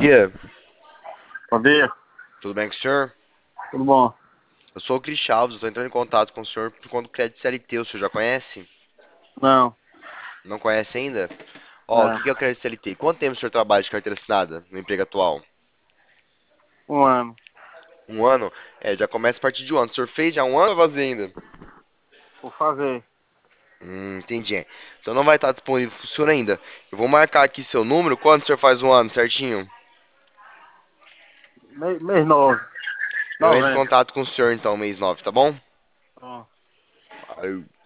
dia, Bom dia, tudo bem com o senhor? tudo bom? Eu sou o Cris Chaves, estou entrando em contato com o senhor por conta do crédito CLT, o senhor já conhece? Não, Não conhece ainda? Ó, o não, que que é o crédito CLT? Quanto tempo o senhor trabalha de carteira assinada no emprego atual? um ano. Um ano? É, já começa a partir de um ano. O senhor fez já um ano ou vai fazer ainda? Vou fazer. Entendi. Então não vai estar disponível para o senhor ainda. Eu vou marcar aqui seu número, quando o senhor faz um ano, certinho? Mês 9, Eu entro em 90. contato com o senhor então, mês 9, tá bom? Ó. Aí,